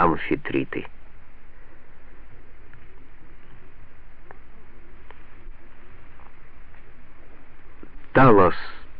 амфитриты. Талос.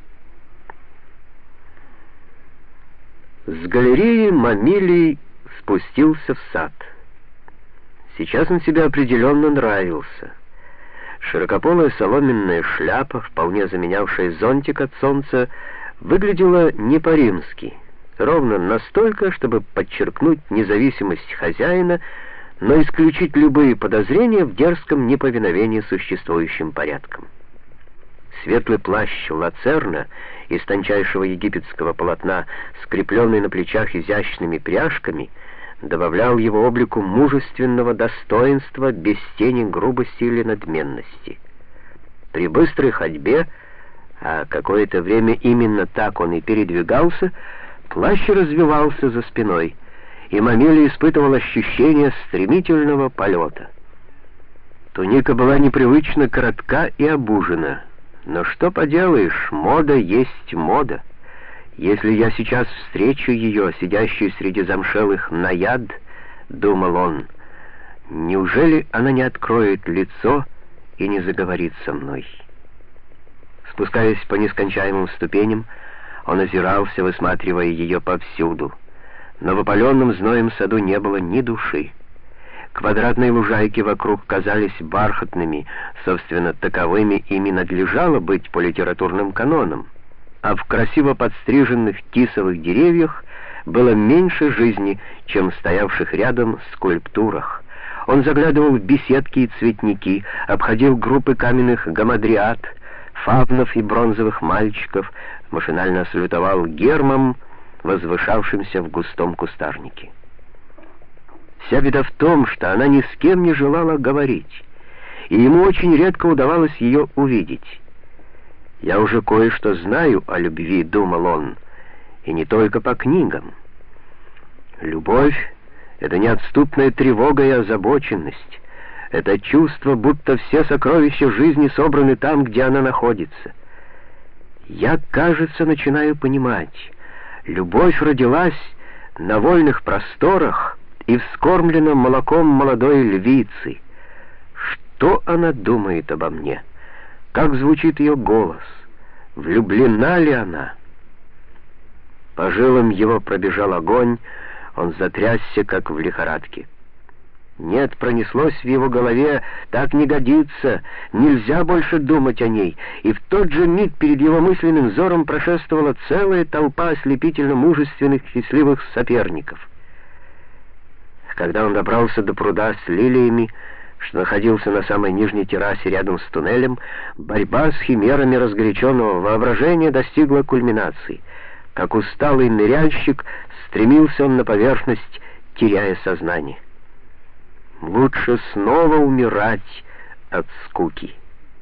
С галереи Мамилий спустился в сад. Сейчас он себе определенно нравился. Широкополая соломенная шляпа, вполне заменявшая зонтик от солнца, выглядела не по-римски, ровно настолько, чтобы подчеркнуть независимость хозяина, но исключить любые подозрения в дерзком неповиновении существующим порядкам. Светлый плащ лацерна из тончайшего египетского полотна, скрепленный на плечах изящными пряжками, добавлял его облику мужественного достоинства без тени грубости или надменности. При быстрой ходьбе, а какое-то время именно так он и передвигался, плащ развивался за спиной, и Мамилий испытывал ощущение стремительного полета. Туника была непривычно коротка и обужена, но что поделаешь, мода есть мода. Если я сейчас встречу ее, сидящую среди замшелых наяд, думал он, неужели она не откроет лицо и не заговорит со мной? Спускаясь по нескончаемым ступеням, он озирался, высматривая ее повсюду. Но в опаленном зноем саду не было ни души. Квадратные лужайки вокруг казались бархатными, собственно, таковыми ими надлежало быть по литературным канонам, а в красиво подстриженных тисовых деревьях было меньше жизни, чем в стоявших рядом скульптурах. Он заглядывал в беседки и цветники, обходил группы каменных гамадриад, фавнов и бронзовых мальчиков, машинально салютовал гермом, возвышавшимся в густом кустарнике. Вся беда в том, что она ни с кем не желала говорить, и ему очень редко удавалось ее увидеть. «Я уже кое-что знаю о любви», — думал он, — «и не только по книгам. Любовь — это неотступная тревога и озабоченность, это чувство, будто все сокровища жизни собраны там, где она находится. Я, кажется, начинаю понимать, любовь родилась на вольных просторах и вскормлена молоком молодой львицы. Что она думает обо мне? Как звучит ее голос? Влюблена ли она?» По жилам его пробежал огонь, он затрясся, как в лихорадке. Нет, пронеслось в его голове, так не годится, нельзя больше думать о ней, и в тот же миг перед его мысленным взором прошествовала целая толпа ослепительно мужественных счастливых соперников. Когда он добрался до пруда с лилиями, что находился на самой нижней террасе рядом с туннелем, борьба с химерами разгоряченного воображения достигла кульминации. Как усталый ныряльщик, стремился он на поверхность, теряя сознание. Лучше снова умирать от скуки.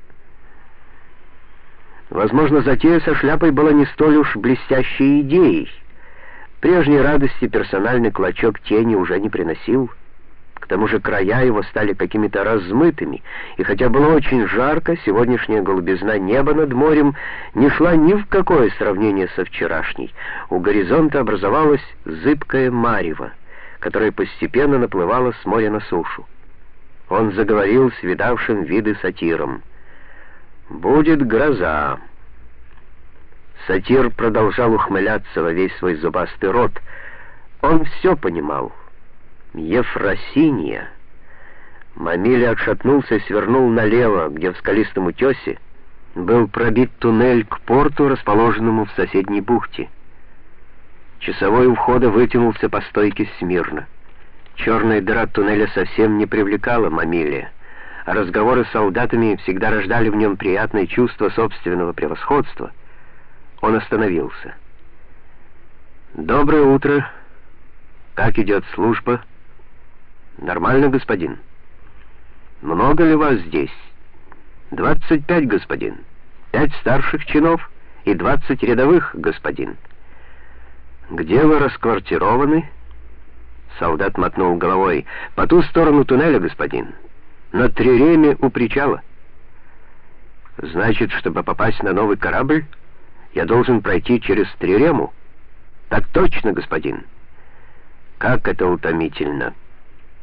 Возможно, затея со шляпой была не столь уж блестящей идеей. Прежней радости персональный клочок тени уже не приносил. К тому же края его стали какими-то размытыми, и хотя было очень жарко, сегодняшняя голубизна неба над морем не шла ни в какое сравнение со вчерашней. У горизонта образовалась зыбкая марево, которая постепенно наплывала с моря на сушу. Он заговорил с видавшим виды сатиром. «Будет гроза». Сатир продолжал ухмыляться во весь свой зубастый рот. Он все понимал. Ефросинья. Мамилий отшатнулся и свернул налево, где в скалистом утесе был пробит туннель к порту, расположенному в соседней бухте. Часовой у входа вытянулся по стойке смирно. Черная дыра туннеля совсем не привлекала Мамилия, а разговоры с солдатами всегда рождали в нем приятное чувство собственного превосходства. Он остановился. «Доброе утро. Как идет служба?» «Нормально, господин». «Много ли вас здесь?» 25, господин. 5 старших чинов и 20 рядовых, господин». «Где вы расквартированы?» Солдат мотнул головой. «По ту сторону туннеля, господин. На триреме у причала». «Значит, чтобы попасть на новый корабль, я должен пройти через трирему?» «Так точно, господин». Как это утомительно!